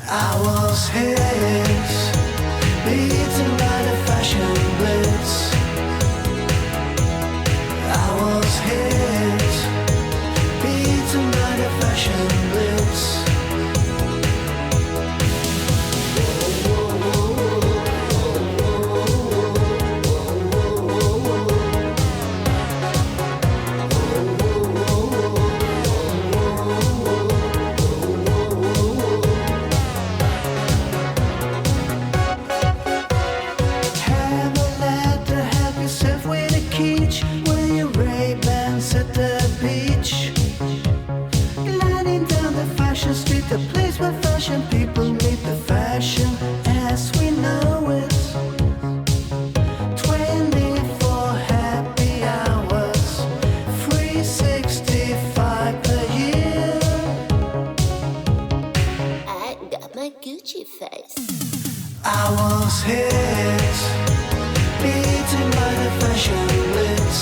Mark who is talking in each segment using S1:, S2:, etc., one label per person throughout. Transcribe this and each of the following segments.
S1: I was hit, beaten by the fashion blitz. I was hit, beaten by the fashion blitz. Have a letter, help yourself with a kitsch. Wear your Ray-Bans at the beach. Gliding down the fashion street, the place where fashion people meet the fashion as we know it. 24 happy hours, 365 per year.
S2: I got my Gucci face.
S1: I was hit, beaten by the fashion blitz.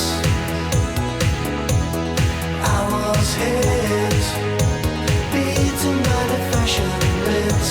S1: I was hit, beaten by the fashion blitz.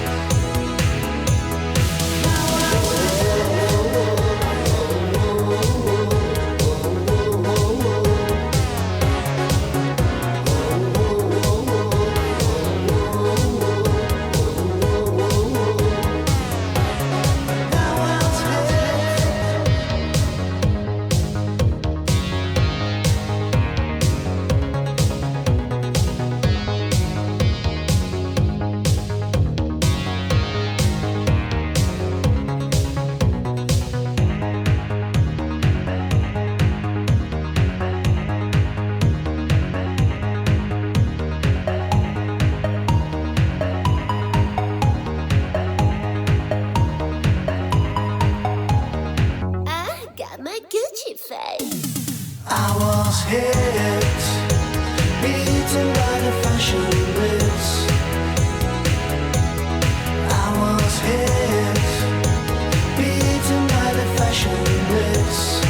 S2: I got my Gucci face.
S1: I was hit, beaten by the fashion blitz. I was hit, beaten by the fashion blitz.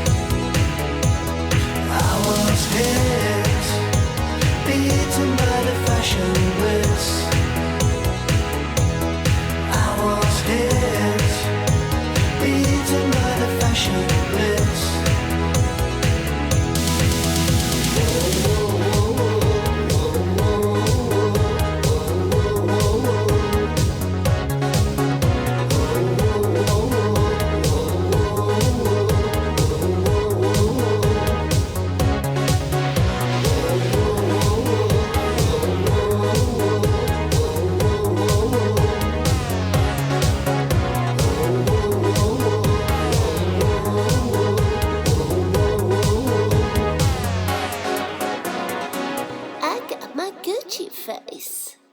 S1: I was hit, beaten by the fashion blitz. I was hit, beaten by the fashion blitz.
S2: I got my Gucci face.